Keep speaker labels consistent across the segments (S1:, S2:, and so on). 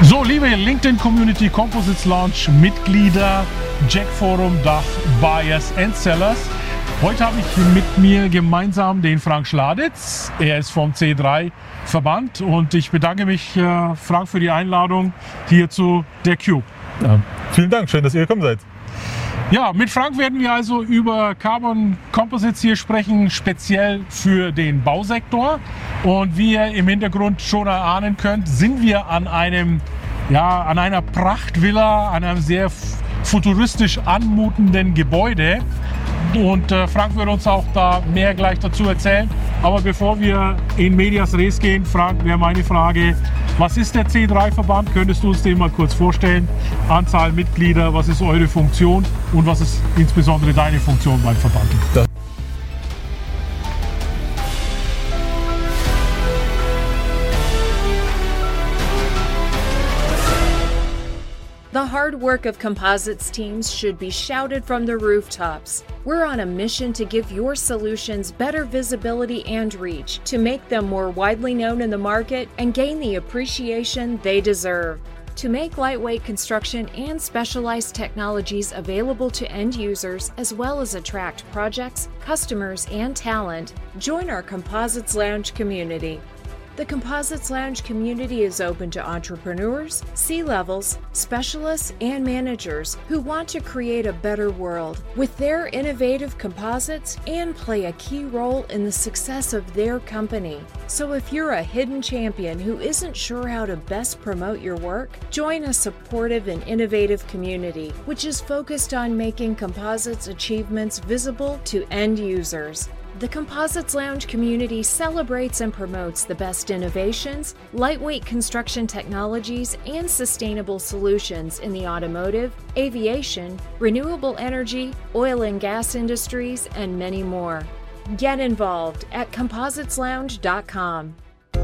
S1: So, liebe LinkedIn Community Composites Launch Mitglieder, Jack Forum Dach, Buyers and Sellers. Heute habe ich mit mir gemeinsam den Frank Schladitz. Er ist vom C3 Verband und ich bedanke mich, Frank, für die Einladung hier zu der Cube.
S2: Ja, vielen Dank, schön, dass ihr gekommen seid.
S1: Ja, mit Frank werden wir also über Carbon Composites hier sprechen, speziell für den Bausektor. Und wie ihr im Hintergrund schon erahnen könnt, sind wir an einer Prachtvilla, an einem sehr futuristisch anmutenden Gebäude. Und Frank wird uns auch da mehr gleich dazu erzählen. Aber bevor wir in Medias Res gehen, Frank, wäre meine Frage, was ist der C3-Verband? Könntest du uns den mal kurz vorstellen? Anzahl Mitglieder, was ist eure Funktion und was ist insbesondere deine Funktion beim Verband?
S3: The hard work of composites teams should be shouted from the rooftops. We're on a mission to give your solutions better visibility and reach, to make them more widely known in the market and gain the appreciation they deserve. To make lightweight construction and specialized technologies available to end users, as well as attract projects, customers, and talent, join our Composites Lounge community. The Composites Lounge community is open to entrepreneurs, C-levels, specialists, and managers who want to create a better world with their innovative composites and play a key role in the success of their company. So if you're a hidden champion who isn't sure how to best promote your work, join a supportive and innovative community, which is focused on making composites achievements visible to end users. The Composites Lounge community celebrates and promotes the best innovations, lightweight construction technologies, and sustainable solutions in the automotive, aviation, renewable energy, oil and gas industries, and many more. Get involved at compositeslounge.com.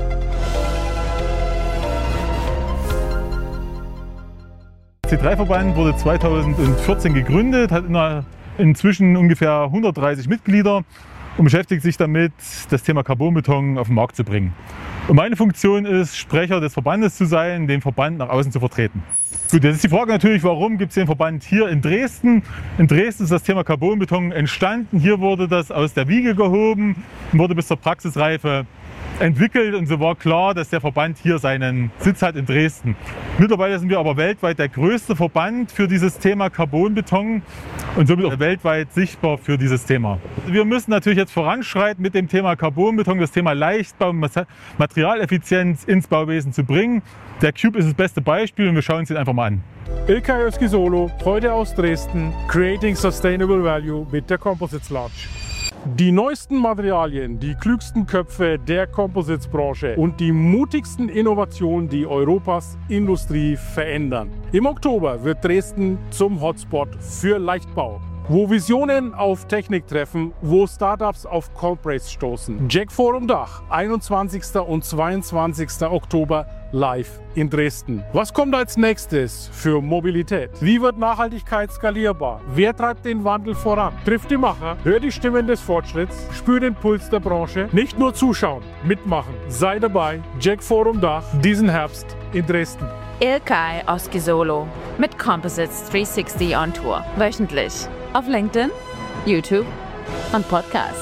S2: Der C3-Verband wurde 2014 gegründet, hat inzwischen ungefähr 130 Mitglieder und beschäftigt sich damit, das Thema Carbonbeton auf den Markt zu bringen. Und meine Funktion ist, Sprecher des Verbandes zu sein, den Verband nach außen zu vertreten. Gut, jetzt ist die Frage natürlich, warum gibt es den Verband hier in Dresden? In Dresden ist das Thema Carbonbeton entstanden. Hier wurde das aus der Wiege gehoben und wurde bis zur Praxisreife entwickelt, und so war klar, dass der Verband hier seinen Sitz hat in Dresden. Mittlerweile sind wir aber weltweit der größte Verband für dieses Thema Carbonbeton und somit auch weltweit sichtbar für dieses Thema. Wir müssen natürlich jetzt voranschreiten mit dem Thema Carbonbeton, das Thema Leichtbau und Materialeffizienz ins Bauwesen zu bringen. Der Cube ist das beste Beispiel und wir schauen uns den einfach mal an.
S1: Ilkay Özkisolo, heute aus Dresden, Creating Sustainable Value mit der Composites Lounge. Die neuesten Materialien, die klügsten Köpfe der Composites-Branche und die mutigsten Innovationen, die Europas Industrie verändern. Im Oktober wird Dresden zum Hotspot für Leichtbau, wo Visionen auf Technik treffen, wo Startups auf Corporates stoßen. Jack Forum Dach, 21. und 22. Oktober live in Dresden. Was kommt als nächstes für Mobilität? Wie wird Nachhaltigkeit skalierbar? Wer treibt den Wandel voran? Trifft die Macher, hört die Stimmen des Fortschritts, spürt den Puls der Branche. Nicht nur zuschauen, mitmachen. Sei dabei, Jack Forum Dach, diesen Herbst in Dresden.
S4: Ilkay Özkisolo mit Composites 360 on Tour. Wöchentlich auf LinkedIn, YouTube und Podcasts.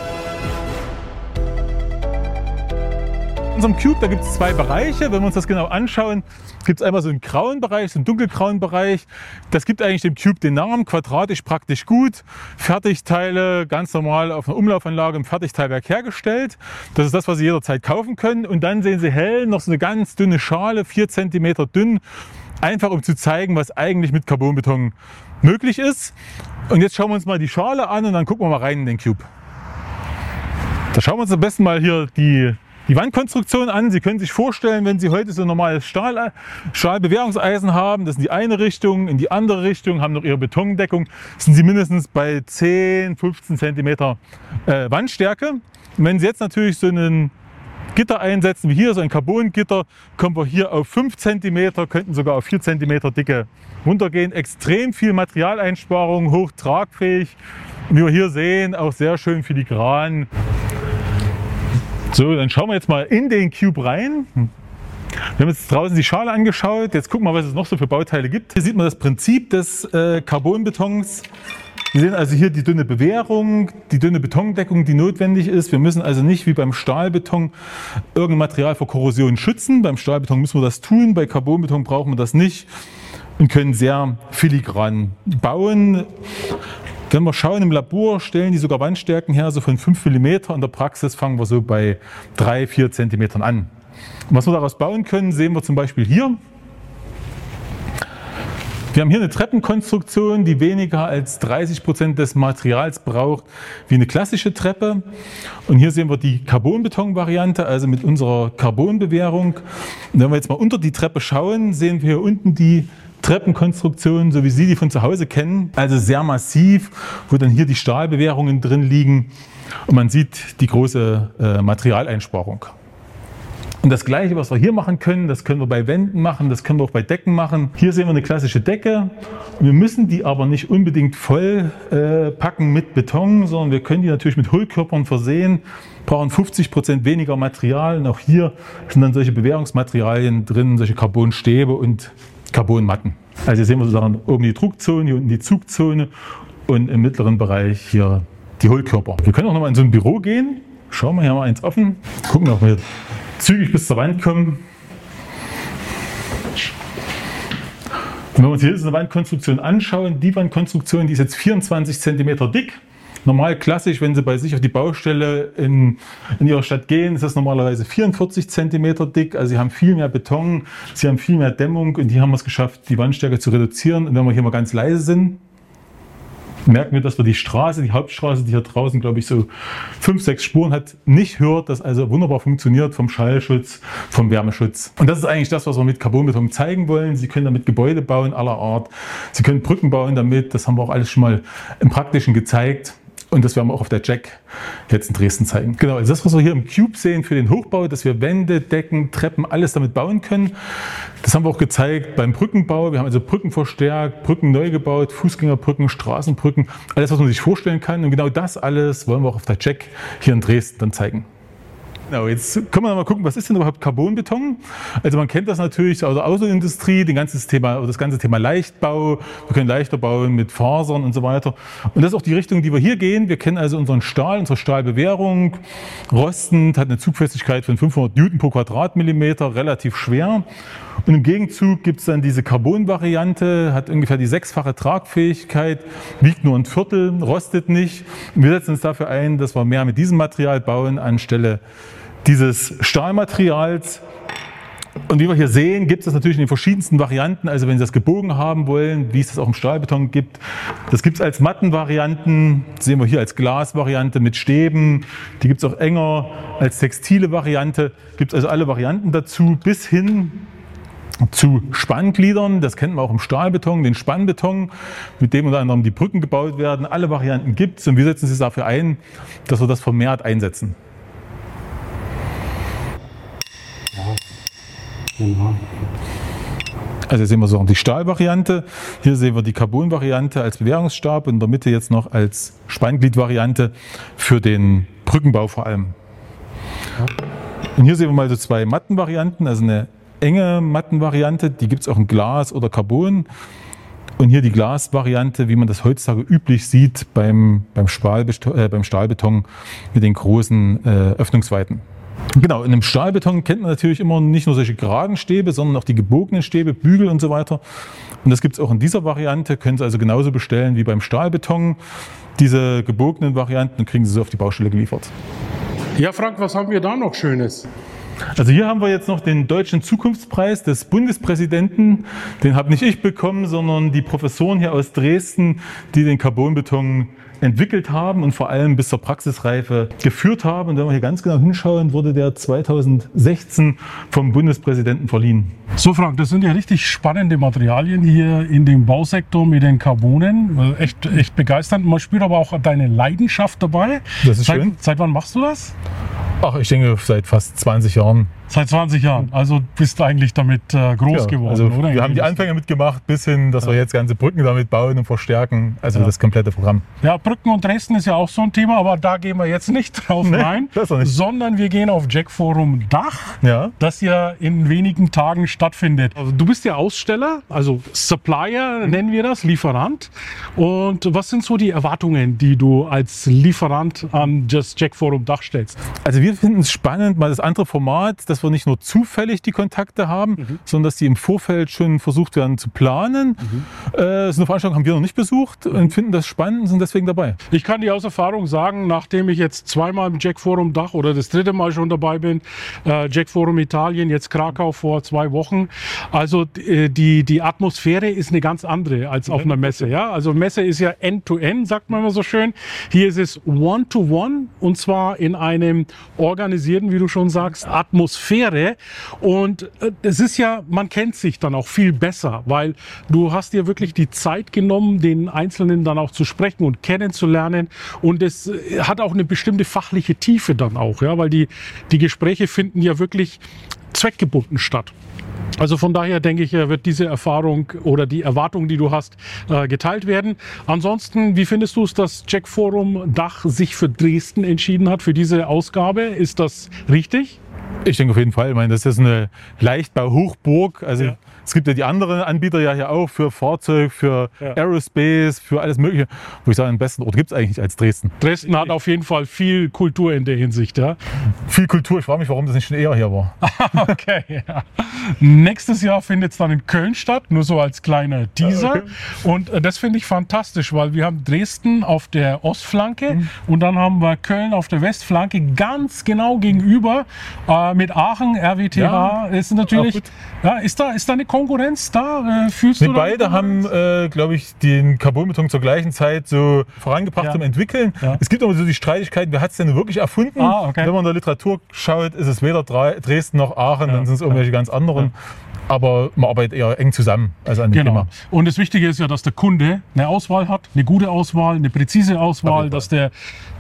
S2: In unserem Cube, da gibt es zwei Bereiche. Wenn wir uns das genau anschauen, gibt es einmal so einen grauen Bereich, so einen dunkelgrauen Bereich. Das gibt eigentlich dem Cube den Namen, quadratisch praktisch gut. Fertigteile ganz normal auf einer Umlaufanlage im Fertigteilwerk hergestellt. Das ist das, was Sie jederzeit kaufen können. Und dann sehen Sie hell noch so eine ganz dünne Schale, 4 cm dünn. Einfach um zu zeigen, was eigentlich mit Carbonbeton möglich ist. Und jetzt schauen wir uns mal die Schale an und dann gucken wir mal rein in den Cube. Da schauen wir uns am besten mal hier die Wandkonstruktion an. Sie können sich vorstellen, wenn Sie heute so ein normales Stahlbewährungseisen haben, das in die eine Richtung, in die andere Richtung, haben noch Ihre Betondeckung, sind Sie mindestens bei 10, 15 cm Wandstärke. Und wenn Sie jetzt natürlich so einen Gitter einsetzen, wie hier so ein Carbongitter, kommen wir hier auf 5 cm, könnten sogar auf 4 cm Dicke runtergehen. Extrem viel Materialeinsparung, hoch tragfähig. Wie wir hier sehen, auch sehr schön filigran. So, dann schauen wir jetzt mal in den Cube rein. Wir haben jetzt draußen die Schale angeschaut. Jetzt gucken wir mal, was es noch so für Bauteile gibt. Hier sieht man das Prinzip des Carbonbetons. Wir sehen also hier die dünne Bewehrung, die dünne Betondeckung, die notwendig ist. Wir müssen also nicht wie beim Stahlbeton irgendein Material vor Korrosion schützen. Beim Stahlbeton müssen wir das tun, bei Carbonbeton brauchen wir das nicht und können sehr filigran bauen. Wenn wir schauen im Labor, stellen die sogar Wandstärken her, so von 5 mm. In der Praxis fangen wir so bei 3-4 cm an. Und was wir daraus bauen können, sehen wir zum Beispiel hier. Wir haben hier eine Treppenkonstruktion, die weniger als 30% des Materials braucht wie eine klassische Treppe. Und hier sehen wir die Carbonbeton-Variante, also mit unserer Carbonbewehrung. Und wenn wir jetzt mal unter die Treppe schauen, sehen wir hier unten die Treppenkonstruktion, so wie Sie die von zu Hause kennen. Also sehr massiv, wo dann hier die Stahlbewehrungen drin liegen. Und man sieht die große Materialeinsparung. Und das Gleiche, was wir hier machen können, das können wir bei Wänden machen, das können wir auch bei Decken machen. Hier sehen wir eine klassische Decke. Wir müssen die aber nicht unbedingt voll packen mit Beton, sondern wir können die natürlich mit Hohlkörpern versehen, brauchen 50% weniger Material. Und auch hier sind dann solche Bewehrungsmaterialien drin, solche Carbonstäbe und Carbonmatten. Also hier sehen wir sozusagen oben die Druckzone, hier unten die Zugzone und im mittleren Bereich hier die Hohlkörper. Wir können auch noch mal in so ein Büro gehen. Schauen wir hier mal eins offen. Gucken, ob wir zügig bis zur Wand kommen. Und wenn wir uns hier diese Wandkonstruktion anschauen, die Wandkonstruktion, die ist jetzt 24 cm dick. Normal klassisch, wenn Sie bei sich auf die Baustelle in Ihrer Stadt gehen, ist das normalerweise 44 cm dick. Also Sie haben viel mehr Beton, Sie haben viel mehr Dämmung und hier haben wir es geschafft, die Wandstärke zu reduzieren. Und wenn wir hier mal ganz leise sind, merken wir, dass wir die Straße, die Hauptstraße, die hier draußen, glaube ich, so 5-6 Spuren hat, nicht hört. Das also wunderbar funktioniert vom Schallschutz, vom Wärmeschutz. Und das ist eigentlich das, was wir mit Carbonbeton zeigen wollen. Sie können damit Gebäude bauen aller Art. Sie können Brücken bauen damit. Das haben wir auch alles schon mal im Praktischen gezeigt. Und das werden wir auch auf der Jack jetzt in Dresden zeigen. Genau, also das, was wir hier im Cube sehen für den Hochbau, dass wir Wände, Decken, Treppen, alles damit bauen können. Das haben wir auch gezeigt beim Brückenbau. Wir haben also Brücken verstärkt, Brücken neu gebaut, Fußgängerbrücken, Straßenbrücken, alles, was man sich vorstellen kann. Und genau das alles wollen wir auch auf der Jack hier in Dresden dann zeigen. Genau, jetzt können wir mal gucken, was ist denn überhaupt Carbonbeton? Also man kennt das natürlich aus der Autoindustrie, das ganze Thema Leichtbau. Wir können leichter bauen mit Fasern und so weiter. Und das ist auch die Richtung, die wir hier gehen. Wir kennen also unseren Stahl, unsere Stahlbewehrung. Rostend, hat eine Zugfestigkeit von 500 Newton pro Quadratmillimeter, relativ schwer. Und im Gegenzug gibt es dann diese Carbon-Variante, hat ungefähr die 6-fache Tragfähigkeit, wiegt nur ein Viertel, rostet nicht. Und wir setzen uns dafür ein, dass wir mehr mit diesem Material bauen anstelle dieses Stahlmaterials. Und wie wir hier sehen, gibt es das natürlich in den verschiedensten Varianten. Also wenn Sie das gebogen haben wollen, wie es das auch im Stahlbeton gibt, das gibt es als Mattenvarianten, das sehen wir hier als Glasvariante mit Stäben, die gibt es auch enger als textile Variante, gibt es also alle Varianten dazu, bis hin zu Spanngliedern, das kennt man auch im Stahlbeton, den Spannbeton, mit dem unter anderem die Brücken gebaut werden. Alle Varianten gibt es und wir setzen uns dafür ein, dass wir das vermehrt einsetzen. Also hier sehen wir so die Stahlvariante, hier sehen wir die Carbon-Variante als Bewehrungsstab und in der Mitte jetzt noch als Spanngliedvariante für den Brückenbau vor allem. Und hier sehen wir mal so 2 Mattenvarianten, also eine enge Mattenvariante, die gibt es auch in Glas oder Carbon. Und hier die Glasvariante, wie man das heutzutage üblich sieht beim Stahlbeton mit den großen Öffnungsweiten. Genau, in einem Stahlbeton kennt man natürlich immer nicht nur solche geraden Stäbe, sondern auch die gebogenen Stäbe, Bügel und so weiter. Und das gibt es auch in dieser Variante, können Sie also genauso bestellen wie beim Stahlbeton. Diese gebogenen Varianten kriegen Sie so auf die Baustelle geliefert.
S1: Ja, Frank, was haben wir da noch Schönes?
S2: Also hier haben wir jetzt noch den Deutschen Zukunftspreis des Bundespräsidenten. Den habe nicht ich bekommen, sondern die Professoren hier aus Dresden, die den Carbonbeton entwickelt haben und vor allem bis zur Praxisreife geführt haben. Und wenn wir hier ganz genau hinschauen, wurde der 2016 vom Bundespräsidenten verliehen.
S1: So Frank, das sind ja richtig spannende Materialien hier in dem Bausektor mit den Carbonen. Echt begeisternd. Man spürt aber auch deine Leidenschaft dabei.
S2: Das ist schön.
S1: Seit wann machst du das?
S2: Ach, ich denke seit fast 20 Jahren.
S1: Seit 20 Jahren. Also bist du eigentlich damit groß geworden,
S2: also
S1: oder?
S2: Wir haben die Anfänge mitgemacht, bis hin, dass wir jetzt ganze Brücken damit bauen und verstärken. Also das komplette Programm.
S1: Ja, Brücken und Dresden ist ja auch so ein Thema, aber da gehen wir jetzt nicht drauf rein, sondern wir gehen auf Jack Forum Dach, das ja in wenigen Tagen stattfindet. Also du bist ja Aussteller, also Supplier nennen wir das, Lieferant. Und was sind so die Erwartungen, die du als Lieferant an das Jack Forum Dach stellst?
S2: Also wir finden es spannend, mal das andere Format, dass wir nicht nur zufällig die Kontakte haben, sondern dass die im Vorfeld schon versucht werden zu planen. So eine Veranstaltung haben wir noch nicht besucht und finden das spannend und sind deswegen dabei.
S1: Ich kann dir aus Erfahrung sagen, nachdem ich jetzt zweimal im Jack Forum Dach oder das dritte Mal schon dabei bin, Jack Forum Italien, jetzt Krakau vor 2 Wochen, also die Atmosphäre ist eine ganz andere als auf einer Messe. Ja? Also Messe ist ja End-to-End, sagt man immer so schön. Hier ist es One-to-One und zwar in einem organisierten, wie du schon sagst, Atmosphäre. Und es ist ja, man kennt sich dann auch viel besser, weil du hast dir wirklich die Zeit genommen, den Einzelnen dann auch zu sprechen und kennenzulernen. Und es hat auch eine bestimmte fachliche Tiefe dann auch, ja, weil die Gespräche finden ja wirklich zweckgebunden statt. Also von daher denke ich, wird diese Erfahrung oder die Erwartung, die du hast, geteilt werden. Ansonsten, wie findest du es, dass Jack Forum Dach sich für Dresden entschieden hat, für diese Ausgabe? Ist das richtig?
S2: Ich denke auf jeden Fall. Ich meine, das ist eine Leichtbau-Hochburg. Also es gibt ja die anderen Anbieter ja hier auch für Fahrzeug, für Aerospace, für alles Mögliche. Wo ich sage, den besten Ort gibt es eigentlich nicht als Dresden.
S1: Dresden hat auf jeden Fall viel Kultur in der Hinsicht. Ja?
S2: Viel Kultur. Ich frage mich, warum das nicht schon eher hier war.
S1: Okay, ja. Nächstes Jahr findet es dann in Köln statt, nur so als kleiner Teaser. Okay. Und das finde ich fantastisch, weil wir haben Dresden auf der Ostflanke und dann haben wir Köln auf der Westflanke ganz genau gegenüber. Mit Aachen, RWTH, ist natürlich, ist da eine Konkurrenz da? Fühlst du
S2: beide haben, glaube ich, den Carbonbeton zur gleichen Zeit so vorangebracht zum Entwickeln. Es gibt aber so die Streitigkeiten, wer hat es denn wirklich erfunden? Wenn man in der Literatur schaut, ist es weder Dresden noch Aachen, dann sind es irgendwelche ganz anderen. Aber man arbeitet eher eng zusammen als an dem Thema.
S1: Und das Wichtige ist ja, dass der Kunde eine Auswahl hat, eine gute Auswahl, eine präzise Auswahl, dass der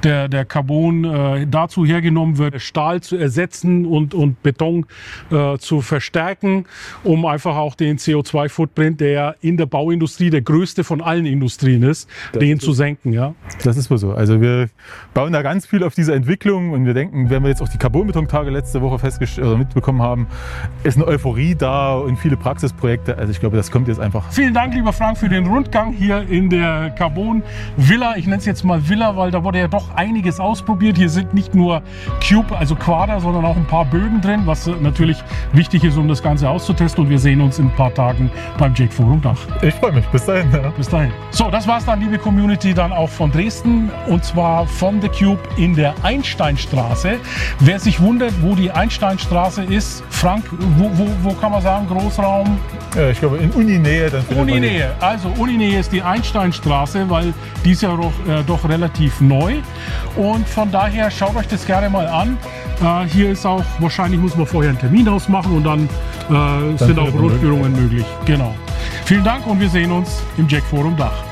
S1: Carbon dazu hergenommen wird, Stahl zu ersetzen und Beton zu verstärken, um einfach auch den CO2-Footprint, der in der Bauindustrie der größte von allen Industrien ist, den zu senken. Ja?
S2: Das ist wohl so. Also wir bauen da ganz viel auf diese Entwicklung und wir denken, wenn wir jetzt auch die Carbonbeton-Tage letzte Woche mitbekommen haben, ist eine Euphorie da und viele Praxisprojekte. Also ich glaube, das kommt jetzt einfach.
S1: Vielen Dank, lieber Frank, für den Rundgang hier in der Carbon Villa. Ich nenne es jetzt mal Villa, weil da wurde ja doch einiges ausprobiert. Hier sind nicht nur Cube, also Quader, sondern auch ein paar Bögen drin, was natürlich wichtig ist, um das Ganze auszutesten. Und wir sehen uns in ein paar Tagen beim Jack Forum Dach.
S2: Ich freue mich. Bis dahin. Ja.
S1: Bis dahin. So, das war's dann, liebe Community, dann auch von Dresden. Und zwar von The Cube in der Einsteinstraße. Wer sich wundert, wo die Einsteinstraße ist, Frank, wo kann man sagen, Großraum?
S2: Ja, ich glaube in Uninähe.
S1: Uninähe. Also Uninähe ist die Einsteinstraße, weil die ist ja doch relativ neu. Und von daher schaut euch das gerne mal an. Hier ist auch, wahrscheinlich muss man vorher einen Termin ausmachen und dann sind auch Rundführungen möglich. Genau. Vielen Dank und wir sehen uns im Jack Forum Dach.